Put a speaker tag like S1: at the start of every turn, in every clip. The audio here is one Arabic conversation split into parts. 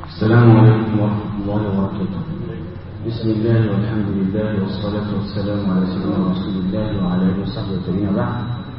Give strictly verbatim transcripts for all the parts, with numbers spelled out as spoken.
S1: السلام عليكم ورحمة الله وبركاته. بسم الله والحمد لله والصلاة والسلام على سيدنا رسول الله وعلى آله وصحبه وسلم. بعد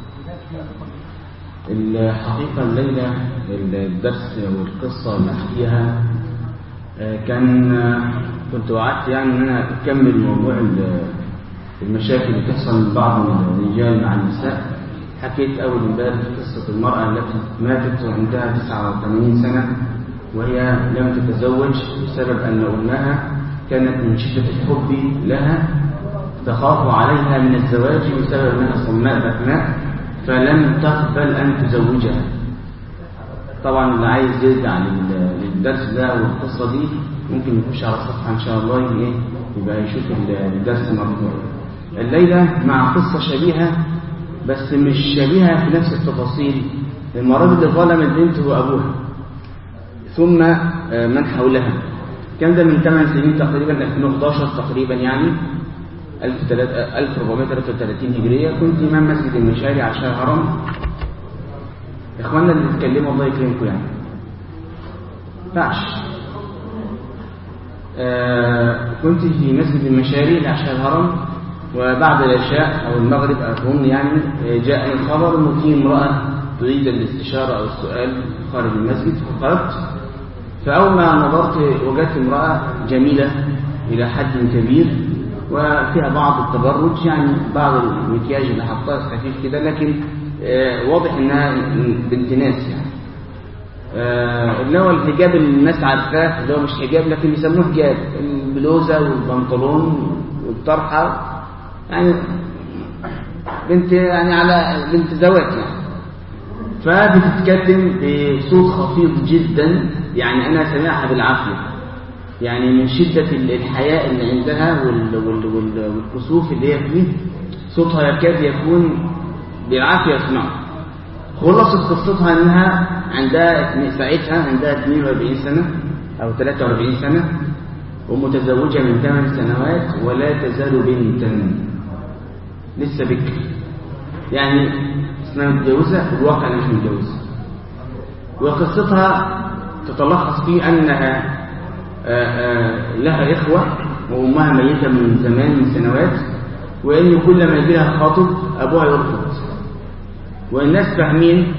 S1: الحقيقة الليلة الدرس والقصة اللي أحكيها كان كنت وعدت يعني أن أنا أكمل موضوع المشاكل اللي تحصل من بعض الرجال مع النساء. حكيت أول امبارح قصة المرأة التي ماتت وعندها تسعة وثمانين سنة وهي لم تتزوج بسبب أن أمها كانت من شدة الحب لها تخاف عليها من الزواج بسبب أنها صماء بكماء فلم تقبل أن تزوجها. طبعا اللي عايز يرجع للدرس ده والقصة دي ممكن يخش على الصفحة إن شاء الله يبقى يشوف الدرس مرة. الليلة مع قصة شبيهة بس مش شبيهة في نفس التفاصيل. المرة دي ظلمت بنت وأبوها ثم من حولها. كان ده من ثمان سنين تقريبا، ألفين وأحد عشر تقريبا، يعني ألف وأربعمائة وثلاثة وثلاثين هجرية. كنت إمام مسجد المشاري عشان هرم. إخواننا اللي بيتكلموا الله يكرمكم يعني فعش. آه كنت في مسجد المشاري عشان هرم، وبعد العشاء أو المغرب أظن يعني جاءني الخبر إنه في امرأة تريد الاستشارة أو السؤال خارج المسجد. فقرأت، فأول ما نظرت وجدت امرأة جميلة إلى حد كبير وفيها بعض التبرج، يعني بعض المكياج اللي حطها خفيف كده، لكن آه واضح إنها بنت ناس يعني. آه اللي هو الحجاب اللي الناس عارفاه، اللي هو مش حجاب لكن بيسموه حجاب، البلوزة والبنطلون والطرحة، يعني بنت يعني على بنت زواج يعني. فبتتكلم بصوت خفيض جدا، يعني أنا سمعها بالعافية، يعني من شدة الحياء اللي عندها والكسوف اللي هي فيه صوتها يكاد يكون بالعافية يسمعه. خلصت قصتها أنها عندها ساعتها عندها اثنين وأربعين سنة أو ثلاثة وأربعين سنة ومتزوجة من ثمان سنوات ولا تزال بنتا لسه بكر، يعني اسمها متجوزة في الواقع أنا مش متجوزة. وقصتها تتلخص في أنها آآ آآ لها إخوة وأمها ميتة من زمان من سنوات، وإن كل ما يجي لها خاطب أبوها يرفض، والناس فاهمين.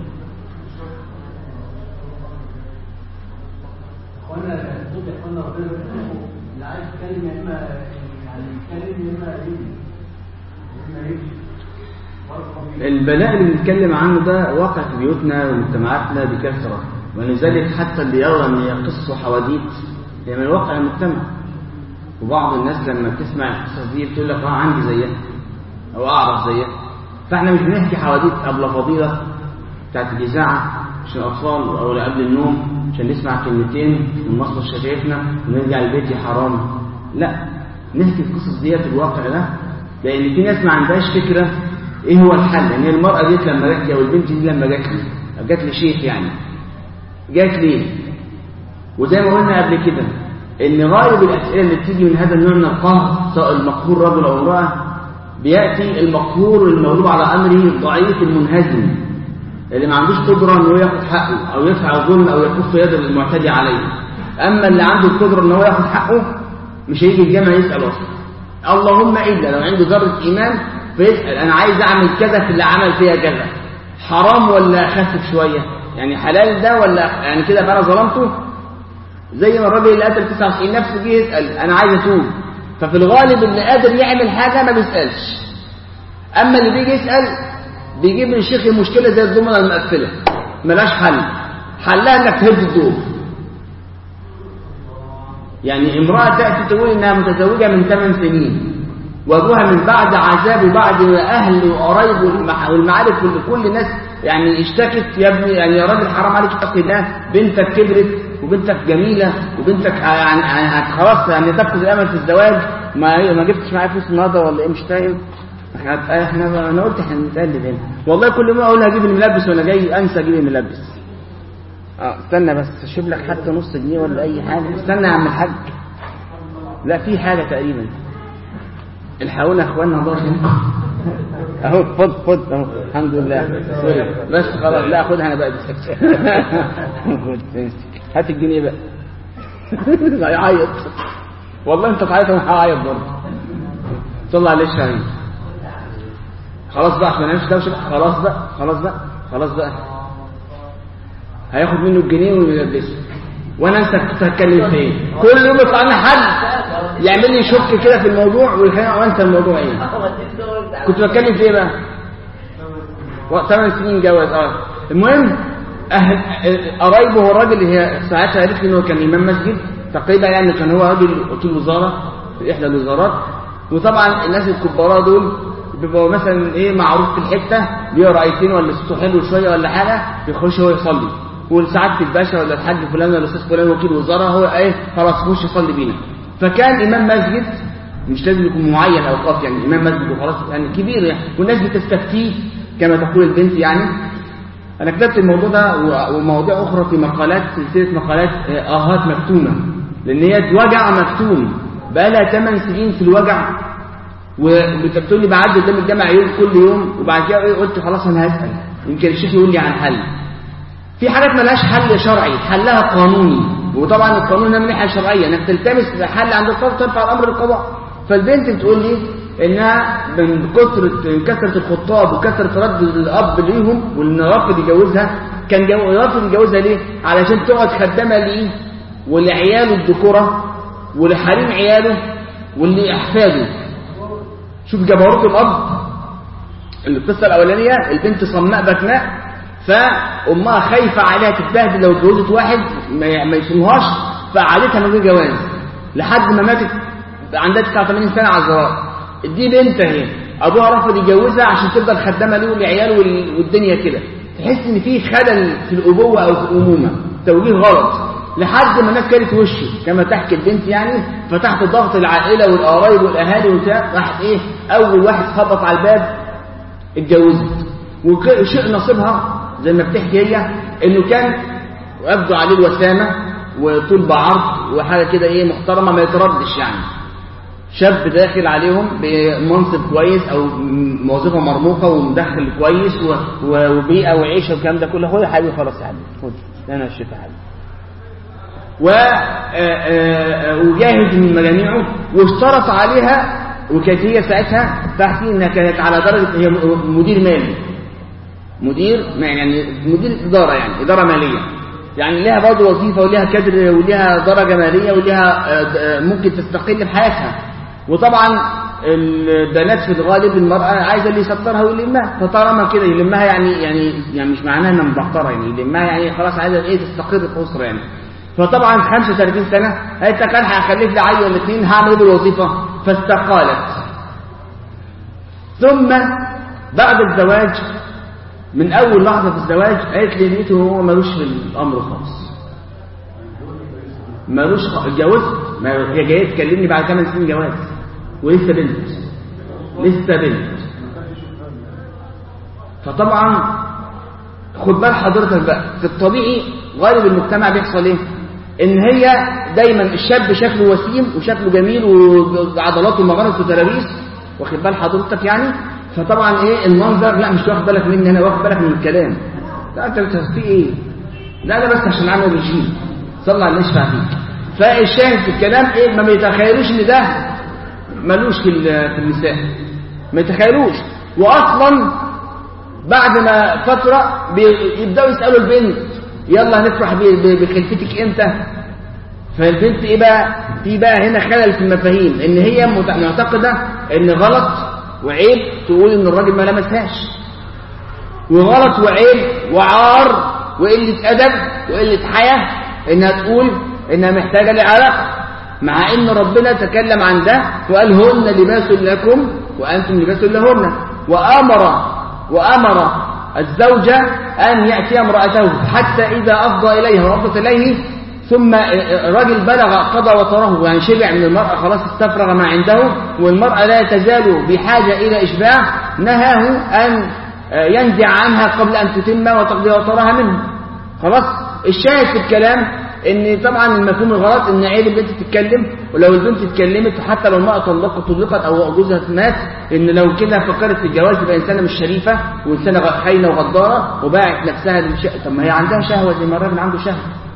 S1: البلاء اللي بنتكلم عنه ده واقع في بيوتنا ومجتمعاتنا بكثرة، ولذلك حتى اللي يرى ان يقص حواديت هي من واقع المجتمع. وبعض الناس لما بتسمع القصص دي بتقول لك اه عندي زيها او اعرف زيها. فاحنا مش بنحكي حواديت قبل فضيلة بتاعت الإذاعة عشان الأطفال أو قبل النوم عشان نسمع كلمتين من مصدر شفايفنا ونرجع البيت يا حرام. لا، نحكي القصص دي في الواقع ده، لأن في ناس ما عندهاش فكرة ايه هو الحل. يعني المرأة دي لما جات لي او البنت دي لما جات لي جات لي شيخ يعني جات لي، وزي ما قلنا قبل كده ان غالب الاسئله اللي بتيجي من هذا النوع من القهر سواء المقهور رجل او امراه بياتي المقهور المغلوب على امره الضعيف المنهزم اللي ما عندوش قدره انه ياخد حقه او يدفع الظلم او يكف يد المعتدي عليه. اما اللي عنده القدره انه ياخد حقه مش هيجي الجامع يسال اصلا، اللهم الا لو عنده ذره ايمان فيسأل أنا عايز أعمل كذا في اللي عمل فيها كذا، حرام ولا أخفف شوية، يعني حلال ده ولا يعني كده فأنا ظلمته. زي ما الراجل اللي قتل تسعة وتسعين نفس جه يسأل أنا عايز أتوب. ففي الغالب اللي قادر يعمل حاجة ما بيسألش، أما اللي بيجي يسأل بيجيب من الشيخ المشكلة زي الضمنة المقفلة ملاش حل، حلها إنك تهد الدور. يعني امرأة تأتي تقول إنها متزوجة من ثمان سنين وابوها من بعد عذاب وبعد اهل وقرايب والمعارف وكل الناس يعني اشتكت يا ابني، يعني يا راجل حرام عليك اتق الله، بنتك كبرت وبنتك جميله وبنتك يعني خلاص يعني تفقد الامل في الزواج، ما ما جبتش معايا فلوس النهارده ولا ايه مش فاهم. احنا احنا انا قلت احنا بنتقلب هنا والله، كل ما اقول هجيب الملبس وانا جاي انسى اجيب الملبس. اه استنى بس اشوف لك حتى نص جنيه ولا اي حاجه. استنى يا عم الحاج، لا في حاجه تقريبا. الحقونا اخواننا الله اهو خد خد اهو الحمد لله سوري بس خلاص. لا خدها انا بقى بس خد هات الجنيه بقى هيعيط والله، انت تعيط وانا هعيط برضه. صلى عليه الشهيد. خلاص بقى احنا نمشي دوشه، خلاص بقى خلاص بقى خلاص بقى هياخد منه الجنيه ويلبسه، وانا انسى كنت هتكلم في ايه. كل يوم يطلع لنا حد يعمل لي شك كده في الموضوع وانسى الموضوع ايه. كنت بتكلم في ايه بقى؟ ثمان سنين جواز. اه المهم أهل قرايبه الراجل اللي هي ساعتها عرفت انه كان امام مسجد تقريبا، يعني كان هو راجل وكيل وزاره في احدى الوزارات. وطبعا الناس الكبارات دول بيبقوا مثلا ايه معروف في الحته بيقرا ايتين ولا صوته حلو شويه ولا حاجه يخش هو يصلي، والساعات الباشا ولا الحاج فلان ولا الاستاذ فلان وكيل وزاره هو ايه خلاص خش يصلي بينا. فكان امام مسجد مش لازم يكون معين اوقاف، يعني امام مسجد وخلاص يعني كبير يعني، والناس بتستفتيه كما تقول البنت يعني. انا كتبت الموضوع ده ومواضيع اخرى في مقالات، سلسله مقالات اهات مكتومه، لان هي وجع مكتوم بقى لها ثمان سنين في الوجع، وبتقول لي بعد قدام الجامع يوم كل يوم. وبعد كده قلت خلاص انا هسال يمكن الشيخ يقول لي عن حل. في حاجات ملهاش حل شرعي، حلها قانوني، وطبعا القانون ده من ناحيه شرعيه انك تلتمس حل عند القاضي ترفع الامر للقضاء. فالبنت بتقول لي انها من كثره كثره الخطاب وكثره رد الاب ليهم وان رافض يجوزها. كان رافض يجوزها ليه؟ علشان تقعد خدامه ليه ولعياله الذكوره ولحريم عياله واللي احفاده. شوف جبروت الاب. القصه الاولانيه البنت صماء بكناء، فامها خايفه عليها تتبهدل لو اتجوزت واحد ما يسموهاش، فقعدتها من غير جواز لحد ما ماتت عندها تسعة وثمانين سنه على الزواج. دي بنت اهي ابوها رفض يجوزها عشان تفضل خدامه ليه ولعياله والدنيا كده. تحس ان في خلل في الابوه او في الامومه، توجيه غلط، لحد ما الناس كانت وشي كما تحكي البنت يعني. فتحت ضغط العائله والقرايب والاهالي وبتاع، راحت ايه اول واحد خبط على الباب اتجوزت. وشيء نصيبها زي ما بتحكي هي انه كان يبدو عليه الوسامه وطول بعرض وحاجه كده ايه محترمه ما يتردش يعني. شاب داخل عليهم بمنصب كويس او وظيفه مرموقه ومدخل كويس وبيئه وعيشه والكلام ده كله. خد يا حبيبي خلاص يا حبيبي خد انا الشفا حبيبي. وجاهز من مجاميعه واشترط عليها. وكانت هي ساعتها تحكي انها كانت على درجه هي مدير مالي، مدير يعني مدير اداره يعني اداره ماليه، يعني لها برضه وظيفه ولها كادر ولها درجه ماليه ولها ممكن تستقل بحياتها. وطبعا البنات في الغالب المراه عايزه اللي يسترها ويلمها، فطالما كده يلمها يعني يعني يعني مش معناها انها مبحتره يعني يلمها يعني خلاص عايزه ايه تستقر في اسره يعني. فطبعا خمسة وثلاثين سنه قالت كان هخلف لي عيل ولا اثنين هعمل ايه بالوظيفه؟ فاستقالت. ثم بعد الزواج من اول لحظه في الزواج قالت لي لقيته هو ملوش في الامر خالص، ملوش اتجوزت. هي جايه تكلمني بعد ثمان سنين جواز ولسه بنت لسه بنت. فطبعا خد بال حضرتك بقى، في الطبيعي غالب المجتمع بيحصل ايه؟ ان هي دايما الشاب شكله وسيم وشكله جميل وعضلاته مغرز وترابيس، واخد بال حضرتك يعني. فطبعا ايه المنظر لا مش واخد بالك مني انا، واخد بالك من الكلام. لا انت بتستفيد ايه؟ لا ده بس عشان عامل رجيم صلى على النبي فيه. فالشاهد في الكلام ايه؟ ما بيتخيلوش ان ده ملوش في في النساء، ما يتخيلوش. واصلا بعد ما فتره بيبداوا يسالوا البنت يلا هنفرح بخلفتك امتى؟ فالبنت ايه بقى؟ في بقى هنا خلل في المفاهيم، ان هي معتقده ان غلط وعيب تقول ان الراجل ما لمسهاش، وغلط وعيب وعار وقله ادب وقله حياه انها تقول انها محتاجه لعلاقه، مع ان ربنا تكلم عن ده وقال هن لباس لكم وانتم لباس لهن. وامر وامر الزوجه ان ياتي امراته حتى اذا افضى اليها وافضت اليه ثم الرجل بلغ قضى وطره يعني شبع من المرأة خلاص استفرغ ما عنده، والمرأة لا تزال بحاجة إلى إشباع، نهاه أن ينزع عنها قبل أن تتم وتقضي وطرها منه. خلاص الشاهد في الكلام ان طبعا المفهوم الغلط ان عيب البنت تتكلم، ولو البنت اتكلمت حتى لو المرأة طلقت طلقت او جوزها مات، ان لو كده فكرت في الجواز تبقى انسانه مش شريفه وانسانه خاينه وغداره وباعت نفسها للشهوه. طب ما هي عندها شهوه زي ما الراجل عنده شهوه،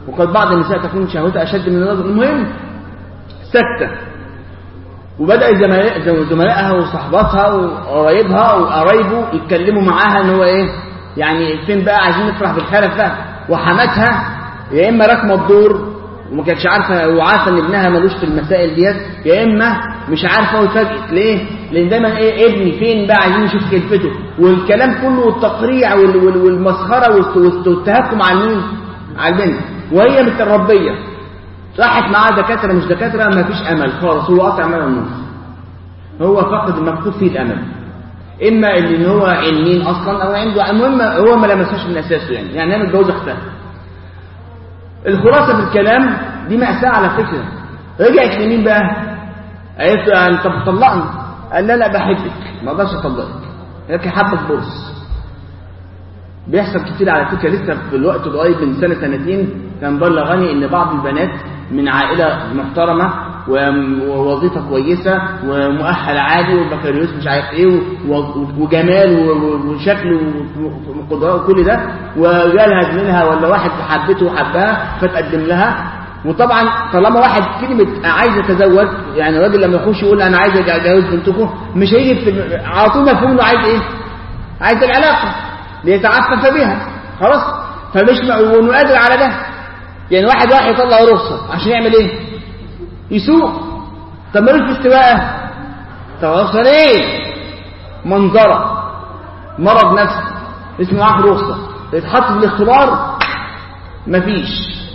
S1: وقد بعض النساء تكون شهوتها أشد من الرجل. المهم سكتة، وبدأ زملائها وصحباتها وقرايبها وقرايبه يتكلموا معاها ان هو ايه يعني فين بقى عايزين نفرح بالخلف ده. وحماتها يا اما راكمه الدور وما كانتش عارفه وعارفه ان ابنها ملوش في المسائل ديت، يا اما مش عارفه واتفاجئت. ليه؟ لان دايما ايه ابني فين بقى عايزين نشوف كلفته، والكلام كله والتقريع والمسخره والتهكم على مين؟ على البنت. وهي متربيه راحت معاه دكاتره مش دكاتره ما فيش امل خالص، هو قطع امل النص، هو فقد المفقود فيه الامل، اما ان هو علمين اصلا او عنده، المهم هو ما لمسهاش من اساسه يعني يعني هي متجوزه اختها. الخلاصه في الكلام دي مأساة على فكره. رجعت لمين بقى؟ قالت له انت بتطلقني؟ قال لا لا بحبك ما اقدرش اطلقك، لكن حبك بص. بيحصل كتير على فكره، لسه في الوقت القريب من سنه سنتين كان بلغني ان بعض البنات من عائله محترمه ووظيفه كويسه ومؤهل عالي وبكالوريوس مش عارف ايه وجمال وشكل وقدرات وكل ده، وجالها زميلها ولا واحد حبته وحبها فتقدم لها. وطبعا طالما واحد كلمه عايز يتزوج يعني الراجل لما يخش يقول انا عايز اتجوز بنتكم مش هيجي على طول مفهوم انه عايز ايه؟ عايز العلاقه ليتعفف بها خلاص، فمش انه قادر على ده. يعني واحد راح يطلع رخصه عشان يعمل ايه؟ يسوق. طب مالوش في السواقه؟ طب رخصه ليه؟ منظره مرض نفسي اسمه معاك رخصه، يتحط في الاختبار مفيش.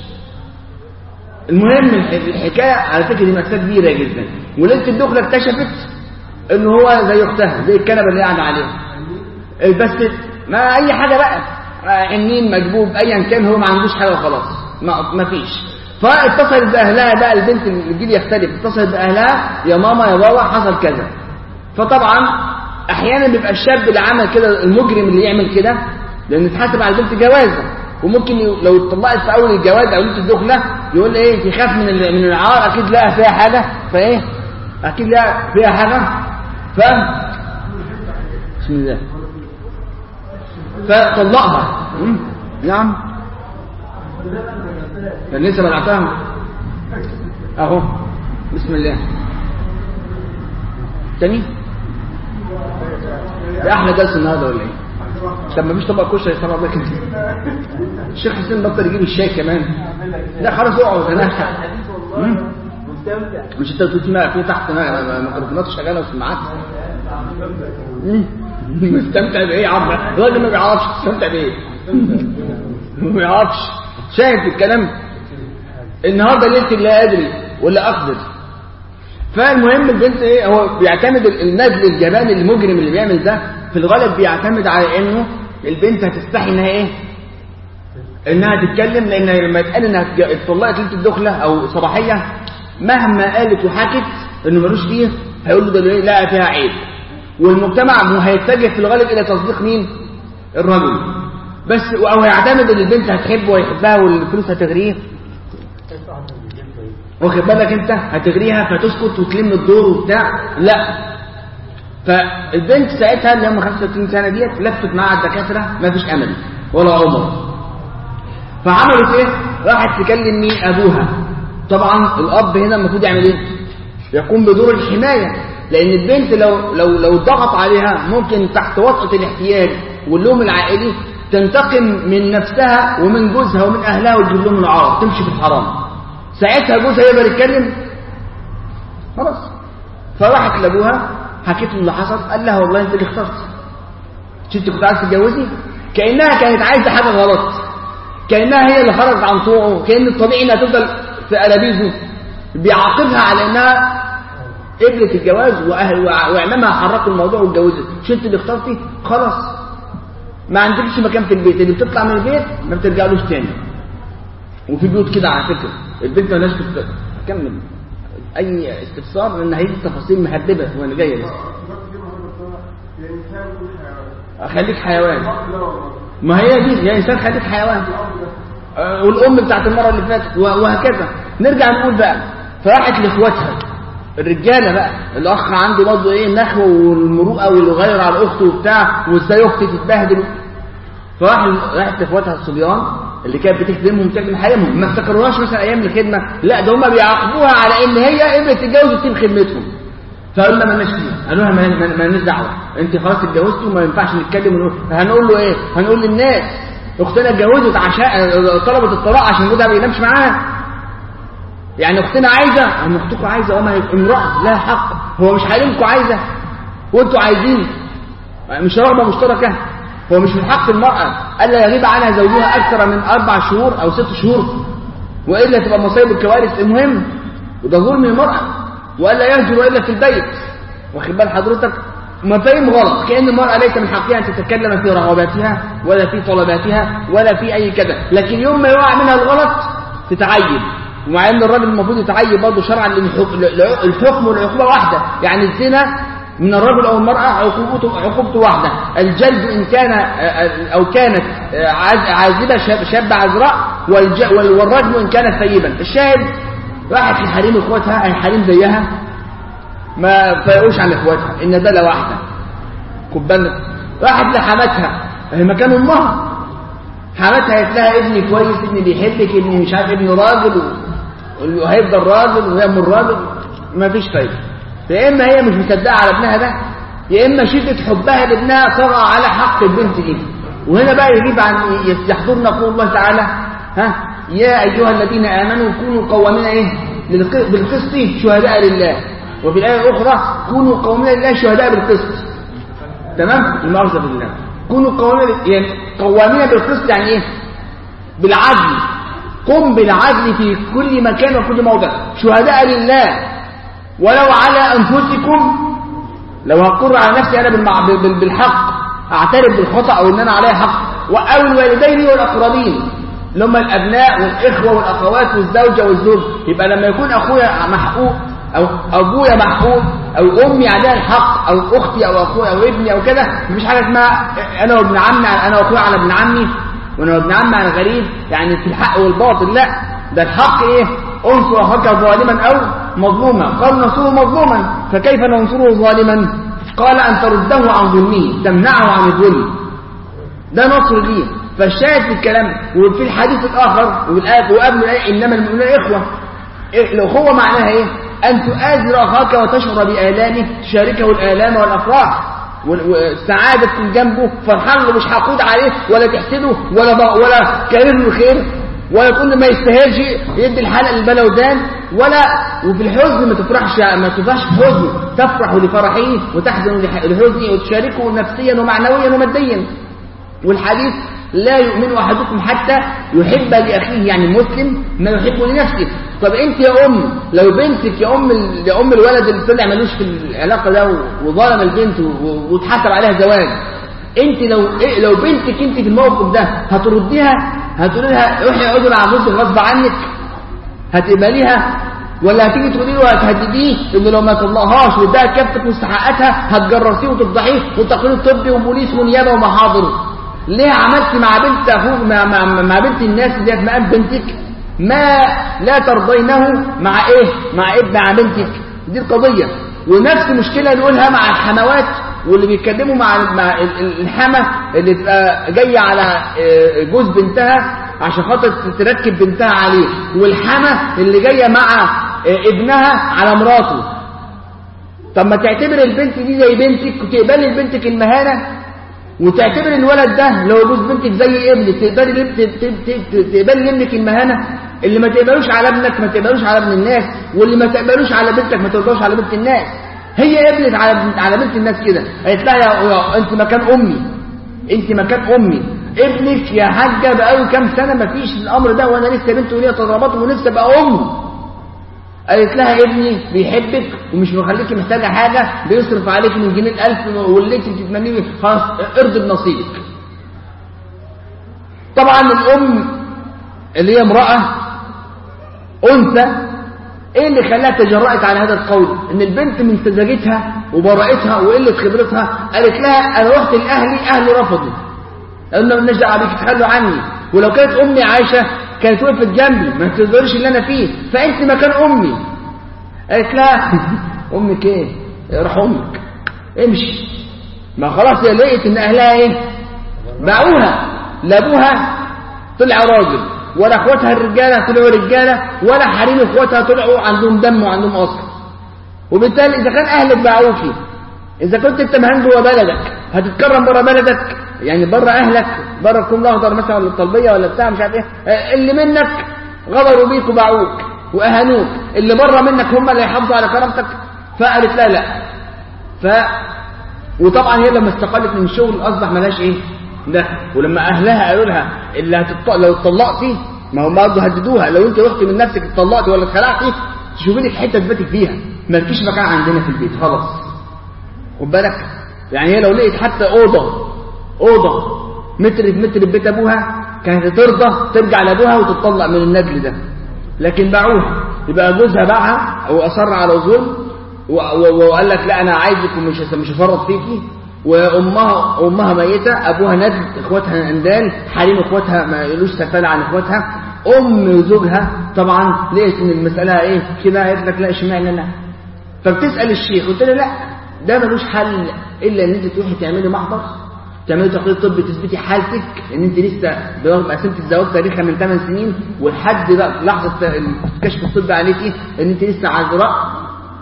S1: المهم الحكايه على فكره دي مأساة كبيره جدا. وليله الدخله اكتشفت ان هو زي اختها زي الكنبه اللي قاعده عليها، بس ما اي حاجه بقى عنين مجبوب ايا كان، هو ما عندوش حاجه وخلاص ما, ما فيش. فاتصلت باهلها بقى، البنت الجيل يختلف، اتصلت باهلها يا ماما يا بابا حصل كذا. فطبعا احيانا بيبقى الشاب اللي عمل كده المجرم اللي يعمل كده لان اتحاسب على البنت جوازه، وممكن لو اتطلقت في اول الجواز او ليله الدخله يقول ايه يخاف من من العار، اكيد لقى فيها حاجه فايه اكيد لقى فيها حاجه ف بسم الله فطلقها. نعم كان لسه بلعتها اهو بسم الله. تاني ده احلى جلسه النهارده ولا ايه؟ طب ما فيش طبق كشري طبعا ده كده. الشيخ حسين بطل يجيب الشاي كمان. لا خلاص اقعد انا مش انت قلت لي في تحت ميكروفونات شغاله وسماعات. مستمتع بايه يا عم؟ الراجل ما بيعرفش تستمتع بايه. ما بيعرفش. شايف الكلام النهارده ليله لا ادري ولا اقدر. فالمهم البنت ايه هو بيعتمد النجل الجبان المجرم اللي بيعمل ده في الغالب بيعتمد على انه البنت هتستحي انها ايه؟ انها تتكلم، لان لما يتقال انها اتطلقت ليله الدخله او صباحيه مهما قالت وحكت انه ملوش فيه هيقول له ده لا فيها عيب، والمجتمع هيتجه في الغالب الى تصديق مين؟ الرجل بس، او هيعتمد ان البنت هتحبه ويحبها والفلوس هتغريه. واخد بالك انت؟ هتغريها فتسكت وتلم الدور وبتاع. لا، فالبنت ساعتها اللي هم خمسة وثلاثين سنه ديت لفت معاها الدكاتره ما فيش امل ولا عمر. فعملت ايه؟ راحت تكلم مين؟ ابوها. طبعا الاب هنا المفروض يعمل ايه؟ يقوم بدور الحمايه، لان البنت لو لو لو ضغط عليها ممكن تحت وطأة الاحتياج واللوم العائلي تنتقم من نفسها ومن جوزها ومن اهلها وتجيب لهم العار، تمشي في الحرام. ساعتها جوزها يقدر يتكلم خلاص. فراحت لابوها حكيت له اللي حصل، قال لها والله انت اللي اخترت، انت كنت عايز تتجوزي. كانها كانت عايزه حاجه غلط، كانها هي اللي خرجت عن طوعه، كان الطبيعي انها تفضل في قلابيزه. بيعاقبها على انها قبلت الجواز واهل وعمامها حركوا الموضوع واتجوزت. مش انت اللي اخترتي؟ خلاص ما عندكش مكان في البيت، اللي بتطلع من البيت ما بترجعلوش تاني. وفي بيوت كده على فكره البنت مالهاش تكمل اي استفسار لان هيجي تفاصيل مهببه وانا جاي لسه. خليك حيوان، ما هي دي يا انسان خليك حيوان. أه والام بتاعت المره اللي فاتت وهكذا. نرجع نقول بقى فراحت لاخواتها الرجاله بقى، الاخ عنده برضه ايه النخوه والمروءه والغير على اخته وبتاع وازاي اختي تتبهدل. فراح راحت لاخواتها الصبيان اللي كانت بتخدمهم تخدم حريمهم، ما افتكروهاش مثلا ايام الخدمه، لا ده هم بيعاقبوها على ان هي قبلت تتجوز وتسيب خدمتهم. فقالوا لها مالناش فيها، قالوا لها ما لناش دعوه، انت خلاص اتجوزتي وما ينفعش نتكلم ونقول. هنقول له ايه؟ هنقول للناس اختنا اتجوزت عشان طلبت الطلاق عشان جوزها ما بينامش معاها. يعني اختنا عايزه، ان اختكم عايزه وما امراه لها حق، هو مش حريمكم عايزه وانتوا عايزين، مش رغبه مشتركه. هو مش من حق المراه الا يغيب عنها زوجها اكثر من اربع شهور او ست شهور، والا تبقى مصايب الكوارث. المهم وده ظلم المراه، والا يهجر الا في البيت. واخد بال حضرتك؟ مفاهيم غلط، كأن المرأة ليس من حقها أن تتكلم في رغباتها ولا في طلباتها ولا في أي كذا، لكن يوم ما يقع منها الغلط تتعيب. ومع أن الراجل المفروض يتعيب برضه شرعا، لأن الحكم والعقوبة واحدة. يعني الزنا من الرجل أو المرأة عقوبته عقوبته واحدة، الجلد إن كان أو كانت عازبة شابة عذراء، والرجم إن كانت ثيبا. الشاهد واحد في حريم إخواتها أي حريم زيها ما فيقوش عن اخواتها، ان ده لا واحده. خد بالك، واحد لحماتها هي مكان امها، حماتها قالت لها ابني كويس، ابني بيحبك، ابني مش عارف، ابني راجل وهيفضل راجل وهي من راجل، ما فيش فايده. يا اما هي مش مصدقه على ابنها ده، يا اما شده حبها لابنها طغى على حق البنت دي. وهنا بقى يجيب عن يحضرنا قول الله تعالى: ها يا ايها الذين امنوا كونوا قوامين ايه بالقسط شهداء لله. وفي الآية الأخرى: كونوا قوامين لله شهداء بالقسط. تمام؟ المؤاخذة بالله. كونوا قوامين يعني قوامين بالقسط يعني إيه؟ بالعدل. قم بالعدل في كل مكان وكل موضع، شهداء لله ولو على أنفسكم. لو هقر على نفسي أنا بالحق، أعترف بالخطأ أو إن أنا علي حق، أو الوالدين والأقربين اللي هم الأبناء والإخوة والأخوات والزوجة والزوج. يبقى لما يكون أخويا محقوق أو أبويا محقوق أو أمي عليها الحق أو أختي أو أخويا أو ابني أو كده، مفيش حاجة اسمها أنا وابن عمي، أنا وأخويا على ابن عمي وأنا وابن عمي على غريب، يعني في الحق والباطل. لا، ده الحق إيه؟ أنصر أخاك ظالما أو مظلوما. قال نصره مظلوما، فكيف ننصره ظالما؟ قال أن ترده عن ظلمه، تمنعه عن الظلم، ده نصر ليه. فالشاهد في الكلام. وفي الحديث الآخر وقبل الآية: إنما المؤمنون إخوة. الأخوة معناها إيه؟ أن تؤازر أخاك وتشعر بآلامه، تشاركه الآلام والأفراح والسعادة في جنبه، فرحان له، مش حقود عليه ولا تحسده ولا ولا كاره له الخير ولا تقول ما يستاهلش يدي الحلقة للبلودان ولا. وفي الحزن ما تفرحش ما تفرحش في حزنه، تفرح لفرحه وتحزن لحزنه وتشاركه نفسيا ومعنويا وماديا. والحديث: لا يؤمن أحدكم حتى يحب لأخيه، يعني المسلم ما يحب لنفسه. طب انت يا ام، لو بنتك يا ام يا ام الولد اللي طلع ملوش في العلاقه ده وظلم البنت واتحسب عليها زواج، انت لو إيه لو بنتك انت في الموقف ده هترديها؟ هتقولي لها روحي اقعدي مع جوزك غصب عنك؟ هتقبليها؟ ولا هتيجي تقولي له هتهدديه انه لو ما طلقهاش واداها كافه مستحقاتها هتجرسيه وتفضحيه وتقرير طبي وبوليس ونيابه ومحاضر؟ ليه عملتي مع بنت اخوك مع, مع, مع بنت الناس اللي في مقام بنتك ما لا ترضينه مع ايه مع ابن مع بنتك؟ دي القضيه. ونفس المشكله نقولها مع الحموات واللي بيتكلموا مع مع الحمى اللي تبقى جايه على جوز بنتها عشان خاطر تركب بنتها عليه، والحمى اللي جايه مع ابنها على مراته. طب ما تعتبر البنت دي زي بنتك وتقبلي لبنتك المهانه، وتعتبر الولد ده لو جوز بنتك زي ابنك تقدري تقبلي لابنك المهانه. اللي ما تقبلوش على ابنك ما تقبلوش على ابن الناس، واللي ما تقبلوش على بنتك ما تقبلوش على بنت الناس. هي قبلت على على بنت الناس كده، قالت لها يا انت مكان امي، انت مكان امي، ابنك يا حاجه بقاله كام سنه ما فيش الامر ده وانا لسه بنت وليا تضربات ونفسي ابقى امه. قالت لها ابني بيحبك ومش مخليكي محتاجه حاجه، بيصرف عليك من جنيه الالف واللي انت بتتمنيه، خلاص ارضي بنصيبك. طبعا الام اللي هي امراه انثى، ايه اللي خلاها تجرأت على هذا القول؟ ان البنت من سذاجتها وبراءتها وقله خبرتها قالت لها انا رحت لاهلي، اهلي رفضوا، قالوا لنا مالناش دعوه بيك، تخلوا عني، ولو كانت امي عايشه كانت وقفت جنبي، ما تقدرش اللي انا فيه، فانت مكان امي. قالت لها امك ايه؟ راح امك امشي. ما خلاص هي لقيت ان اهلها ايه؟ باعوها، لا ابوها
S2: طلع راجل، ولا اخواتها الرجاله طلعوا رجاله، ولا حريم اخواتها طلعوا عندهم دم وعندهم اصل. وبالتالي اذا كان اهلك باعوكي، اذا كنت انت مهان جوه بلدك هتتكرم بره بلدك، يعني بره اهلك، بره الكوم الاخضر مثلا ولا الطلبيه ولا بتاع مش عارف ايه، اللي منك غدروا بيك وباعوك واهانوك، اللي بره منك هم اللي يحافظوا على كرامتك. فقالت لا لا. ف وطبعا هي لما استقالت من الشغل اصبح ملهاش ايه ده. ولما اهلها قالوا لها اللي هتطلق لو اتطلقتي، ما هم برضه هددوها، لو انت رحتي من نفسك اتطلقتي ولا اتخلعتي تشوفي لك حته تباتي فيها، مالكيش مكان عندنا في البيت خلاص. خد بالك، يعني هي لو لقيت حتى اوضه اوضه متر بمتر ببيت ابوها كانت ترضى ترجع لابوها وتتطلق من النجل ده. لكن باعوها، يبقى جوزها باعها او اصر على ظلم وقال لك لا انا عايزك ومش مش هفرط فيكي. وامها امها ميته، ابوها ندل، اخواتها اندال، حريم اخواتها ما يقولوش سفاله عن اخواتها. ام زوجها طبعا لقيت ان المساله ايه كده، قالت لك لا اشمعنى انا. فبتسال الشيخ، قلت له لا ده ملوش حل الا ان انت تروحي تعملي محضر، تعملي تقرير طبي تثبتي حالتك ان انت لسه بقسمه الزواج تاريخها من ثمان سنين ولحد لحظه الكشف الطبي عليكي ان انت لسه عذراء،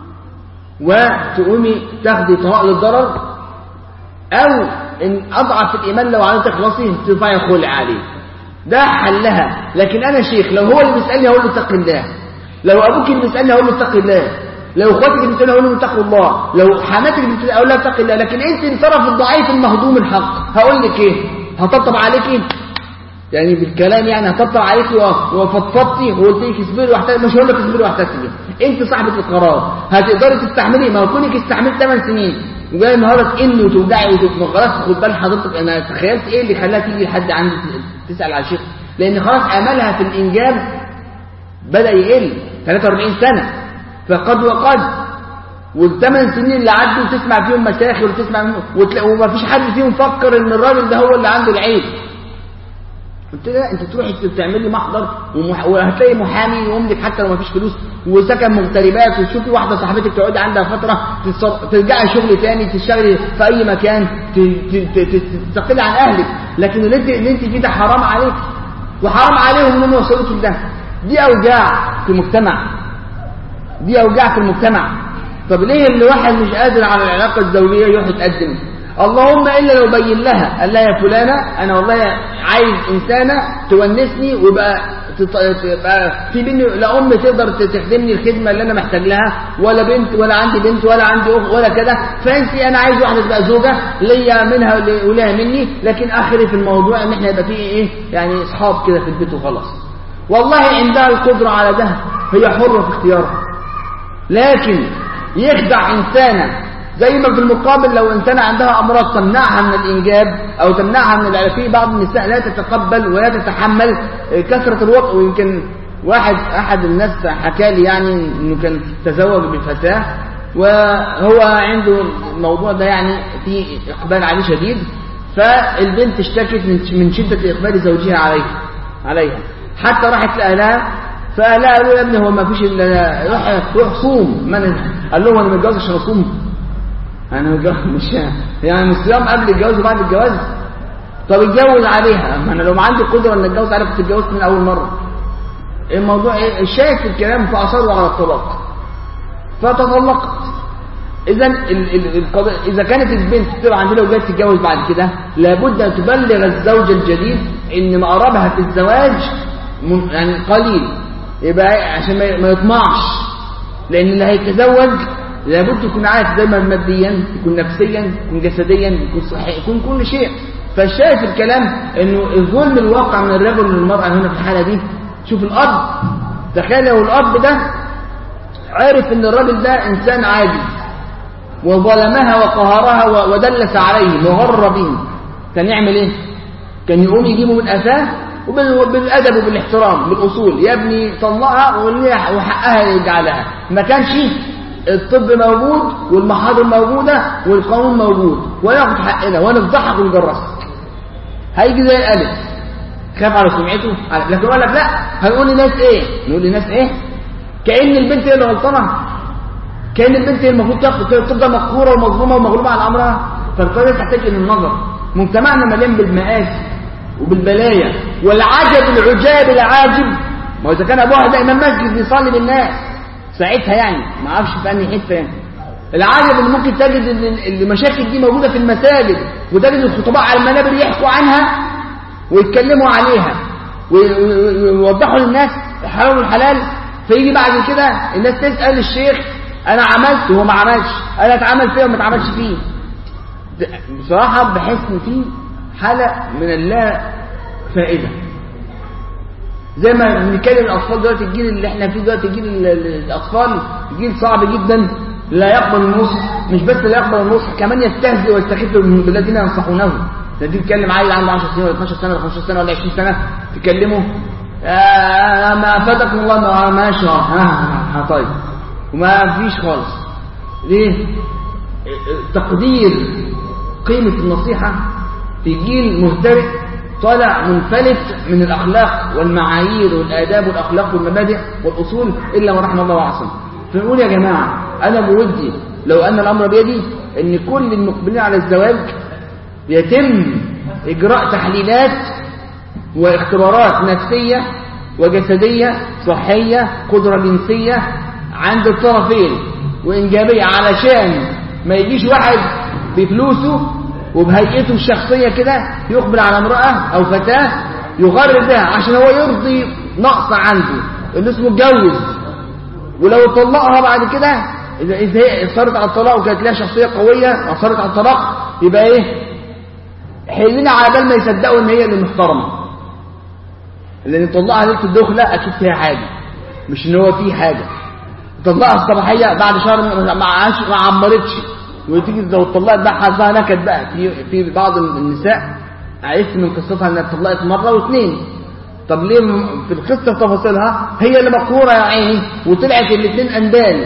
S2: وتقومي تاخدي طلاق للضرر، او ان اضعف الايمان لو عايزه تخلصي ترفعي خلع عليه. ده حلها. لكن انا شيخ لو هو اللي بيسالني هقول له اتق الله، لو ابوك اللي بيسالني هقول له اتق الله، لو اخواتك اللي بيسالني هقول له اتقوا الله، لو حماتك اللي بيسالني هقول لها اتق الله. لكن انت الطرف الضعيف المهضوم الحق هقول لك ايه؟ هطبطب عليكي يعني بالكلام، يعني هطبطب عليكي وفضفضتي وقلت لك اصبري واحتسبي، مش هقول لك اصبري واحتسبي، انت صاحبه القرار هتقدري تستحملي. ما كونك استحملت ثمان سنين وجاي النهارده تقلي وتوجعي وتبقى خلاص. خد بال حضرتك، انا تخيلت ايه اللي خلاها تيجي لحد عندي تسال على الشيخ، لان خلاص املها في الانجاب بدا يقل، ثلاثة وأربعين سنه فقد وقد، والثمان سنين اللي عدوا تسمع فيهم مشاكل وتسمع وما فيش حد فيهم فكر ان الراجل ده هو اللي عنده العيب. قلت له انت تروحي تعملي محضر ومح... وهتلاقي محامي يقوم لك حتى لو ما فيش فلوس، وسكن مغتربات، وتشوفي واحده صاحبتك تقعدي عندها فتره تصر... ترجعي شغل تاني، تشتغلي في اي مكان، ت... ت... ت... تستقلي عن اهلك. لكن اللي انت اللي انت فيه ده حرام عليك وحرام عليهم انهم يوصلوك لده. دي اوجاع في المجتمع، دي اوجاع في المجتمع. طب ليه اللي واحد مش قادر على العلاقه الزوجيه يروح يتقدم؟ اللهم الا لو بين لها، قال لها يا فلانه انا والله عايز انسانه تونسني ويبقى تبقى في بيني لا ام تقدر تخدمني الخدمه اللي انا محتاج لها، ولا بنت ولا عندي بنت ولا عندي اخت ولا كده، فانت انا عايز واحده تبقى زوجه ليا منها ولها مني، لكن اخري في الموضوع ان احنا يبقى فيه ايه يعني اصحاب كده في البيت وخلاص. والله عندها القدره على ده، هي حره في اختيارها. لكن يخدع انسانه زي ما في المقابل لو انسانه عندها امراض تمنعها من الانجاب او تمنعها من العلاج. في بعض النساء لا تتقبل ولا تتحمل كثره الوقت. ويمكن واحد احد الناس حكى لي يعني انه كان تزوج بفتاه وهو عنده الموضوع ده يعني في اقبال عليه شديد، فالبنت اشتكت من شده اقبال زوجها عليها عليها حتى راحت لاهلها، فاهلها قالوا يا ابني هو ما فيش الا روح روح صوم. من قال لهم انا متجوز عشان اصوم؟ انا مش يعني الصيام قبل الجواز وبعد الجواز؟ طب اتجوز عليها، ما انا لو ما عندي قدره ان اتجوز عليها كنت اتجوزت من اول مره. الموضوع ايه؟ الشاهد في الكلام فاصروا على الطلاق فتطلقت. اذا القضيه اذا كانت البنت تبقى عندها وجايه تتجوز بعد كده لابد ان تبلغ الزوج الجديد ان مقربها في الزواج يعني قليل، يبقى عشان ما يطمعش، لان اللي هيتزوج لابد يكون عارف دايما ماديا، يكون نفسيا، يكون جسديا، يكون صحي، يكون كل شيء. فالشاهد في الكلام انه الظلم الواقع من الرجل للمرأة هنا في الحالة دي. شوف الاب، تخيل لو الاب ده عارف ان الراجل ده انسان عاجز وظلمها وقهرها ودلس عليه مغر به، كان يعمل ايه؟ كان يقوم يجيبه من قفاه وبالادب وبالاحترام بالاصول، يا ابني طلقها وحقها يجعلها. ما كانش الطب موجود والمحاضر موجودة والقانون موجود وياخد حقنا ونفضحك ونجرسك، هيجي زي الألف خاف على سمعته. لكن يقول لك لا، هنقول للناس ايه؟ نقول للناس ايه؟ كأن البنت هي اللي غلطانة، كأن البنت هي المفروض تبقى مقهورة ومظلومة ومغلوبة على أمرها. فالقضية تحتاج إلى النظر. مجتمعنا مليان بالمآسي وبالبلايا والعجب العجاب العاجب، ما اذا كان ابوها ده امام مسجد بيصلي بالناس ساعتها يعني ما اعرفش في انهي حته يعني، العجب ان ممكن تجد ان المشاكل دي موجوده في المساجد، وتجد الخطباء على المنابر يحكوا عنها ويتكلموا عليها ويوضحوا للناس الحلال والحلال، فيجي بعد كده الناس تسال الشيخ انا عملت وهو ما عملش، انا اتعمل فيه وما اتعملش فيه. بصراحه بحس ان في حاله من اللا فائده. زي ما بنتكلم الاطفال دلوقتي، الجيل اللي احنا فيه دلوقتي جيل الاطفال جيل صعب جدا، لا يقبل النصح، مش بس لا يقبل النصح كمان يستهزئ ويستخف بالذين ينصحونه. انت تتكلم عيل عنده عشر سنين ولا اثناشر سنه ولا خمستاشر سنه ولا عشرين سنه تكلمه آه ما افادكم الله ما ماشي ها طيب وما فيش خالص. ليه؟ تقدير قيمه النصيحه في جيل مهترئ طالع منفلت من الاخلاق والمعايير والاداب والاخلاق والمبادئ والاصول الا ما رحم الله وعصم. فنقول يا جماعه انا بودي لو ان الامر بيدي ان كل المقبلين على الزواج يتم اجراء تحليلات واختبارات نفسيه وجسديه صحيه قدره جنسيه عند الطرفين وانجابيه، علشان ما يجيش واحد بفلوسه وبهيئته الشخصيه كده يقبل على امراه او فتاه يغرر بها عشان هو يرضي نقص عنده اللي اسمه اتجوز، ولو طلقها بعد كده اذا اذا هي اصرت على الطلاق وكانت لها شخصيه قويه اصرت على الطلاق يبقى ايه؟ حلنا على بال ما يصدقوا ان هي اللي محترمه، لان طلقها ليله الدخله اكيد فيها حاجه، مش ان هو فيه حاجه. طلقها الصباحيه بعد شهر ما عاش ما عمرتش، وتيجي لو اتطلقت بقى حظها نكد بقى. في في بعض النساء عرفت من قصتها انها اتطلقت مره واثنين. طب ليه في القصه تفاصيلها هي اللي مقهوره يا عيني وطلعت الاثنين اندال،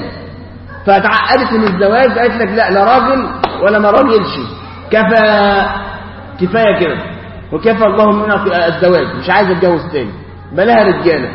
S2: فتعقدت من الزواج قالت لك لا لا راجل ولا ما راجلش، كفى كفايه كده وكفى الله منا في الزواج، مش عايز اتجوز تاني بلاها رجاله.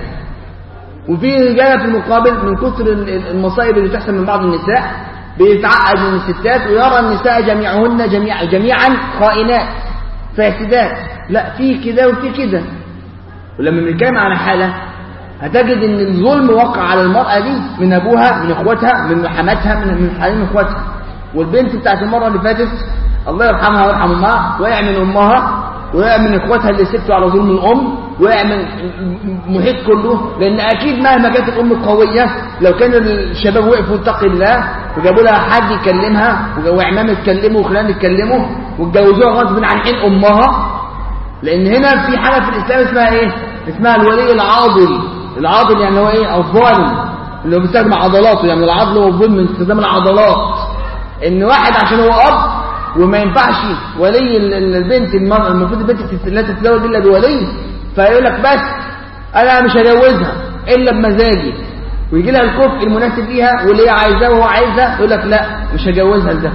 S2: وفي رجاله في المقابل من كثر المصائب اللي تحصل من بعض النساء بيتعقد من الستات ويرى النساء جميعهن جميع جميعا خائنات فاسدات. لا في كده وفي كده. ولما بنتكلم على حاله هتجد ان الظلم وقع على المراه دي من ابوها من اخواتها من حماتها من من حريم اخواتها. والبنت بتاعت المره اللي فاتت الله يرحمها ويرحم امها وقع من امها وقع من اخواتها اللي سكتوا على ظلم الام وقع من المحيط كله، لان اكيد مهما كانت الام قويه لو كان الشباب وقفوا اتقي الله وجابوا لها حد يكلمها وعمام يتكلموا وخلان يتكلموا واتجوزوها غصب عن حين امها. لان هنا في حاجه في الاسلام اسمها ايه؟ اسمها الولي العاضل. العاضل يعني هو ايه؟ الظالم اللي هو بيستخدم عضلاته، يعني العضل هو الظلم من استخدام العضلات. ان واحد عشان هو اب وما ينفعش ولي البنت المفروض البنت لا تتزوج الا بولي، فيقول لك بس انا مش هجوزها الا بمزاجي، ويجي لها الكفء المناسب ليها واللي هي عايزاه وهو عايزاه يقول لك لا مش هجوزها لده،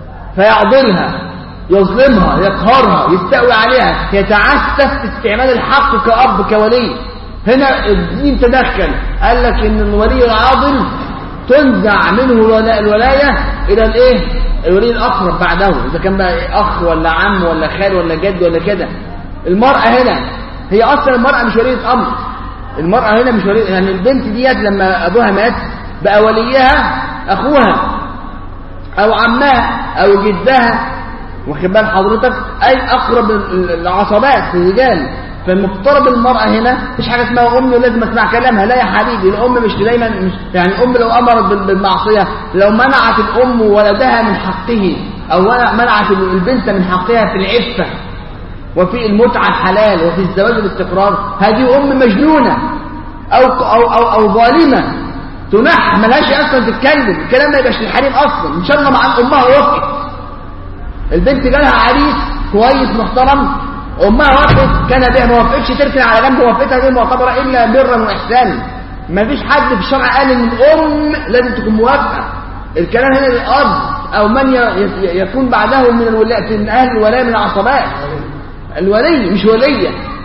S2: فيعضلها يظلمها يقهرها يستقوي عليها يتعسف في استعمال الحق كأب كولي. هنا الدين تدخل قال لك ان الولي العاضل تنزع منه الولايه الى الايه؟ الولي الاقرب بعده، اذا كان بقى اخ ولا عم ولا خال ولا جد ولا كده. المراه هنا هي اصلا المراه مش وليه امر، المراه هنا مش وليه، يعني البنت ديت لما ابوها مات بقى وليها اخوها او عمها او جدها، واخد بال حضرتك؟ اي اقرب العصبات الرجال. فالمفترض المرأة هنا مفيش حاجة اسمها أم ولازم أسمع كلامها، لا يا حبيبي. الأم مش دايما مش يعني الأم لو أمرت بالمعصية، لو منعت الأم ولدها من حقه أو منعت البنت من حقها في العفة وفي المتعة الحلال وفي الزواج بالاستقرار، هذه أم مجنونة أو أو أو, أو ظالمة تنح ملهاش أصلا تتكلم، الكلام ما يبقاش للحريم أصلا إن شاء الله مع أمها وقت. البنت جالها عريس كويس محترم، امها وافقت كان بها، ما وافقتش تركن على جنب، وافقتها غير معتبره الا برا واحسانا. ما فيش حد في الشرع قال ان الام لازم تكون موافقه. الكلام هنا للاب او من يكون بعده من الولاء من اهل الولاء من العصبات. الولي مش وليه،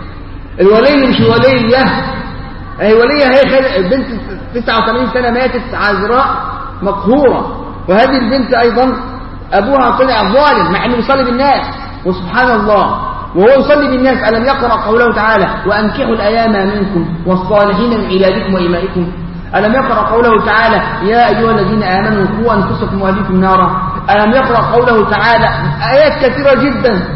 S2: الولي مش وليه، هي وليه. هي البنت تسعة وثمانين سنه ماتت عذراء مقهوره، وهذه البنت ايضا ابوها طلع ظالم مع انه بيصلي بالناس. وسبحان الله وهو يصلي بالناس ألم يقرأ قوله تعالى وأنكحوا الأيام منكم والصالحين من عبادكم وإمائكم؟ ألم يقرأ قوله تعالى يا أيها الذين آمنوا قوا أنفسكم وأهليكم نارا؟ ألم يقرأ قوله تعالى آيات كثيرة جدا.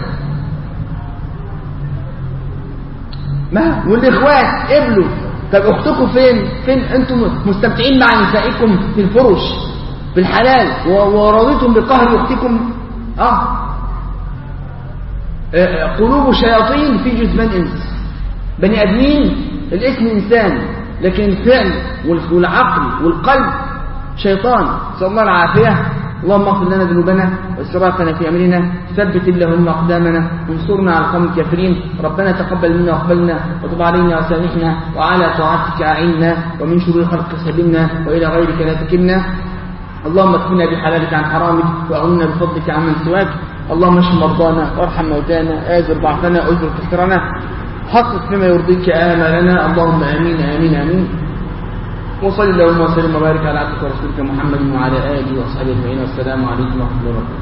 S2: ما والإخوات قبلوا. طب أختكم فين؟ فين أنتم مستمتعين مع نسائكم في الفرش في الحلال ورضيتم بقهر أختكم؟ آه قلوب شياطين في جثمان إنس. بني أدمين الاسم إنسان لكن الفعل والعقل والقلب شيطان. نسأل الله العافية. اللهم اغفر لنا ذنوبنا واسرافنا في امرنا، ثبت اللهم اقدامنا وانصرنا على القوم الكافرين. ربنا تقبل منا واقبلنا وتب علينا وسامحنا وعلى طاعتك اعنا ومن شرور خلقك سلمنا والى غيرك لا تكلنا. اللهم اكفنا بحلالك عن حرامك واغننا بفضلك عمن سواك. اللهم اشف مرضانا وارحم موتانا، آزر ضعفنا واجبر كسرنا، حقق فيما يرضيك آمالنا. اللهم امين امين امين. وصلى اللهم وسلم وبارك على عبدك ورسولك محمد وعلى اله وصحبه اجمعين. والسلام عليكم ورحمه الله وبركاته.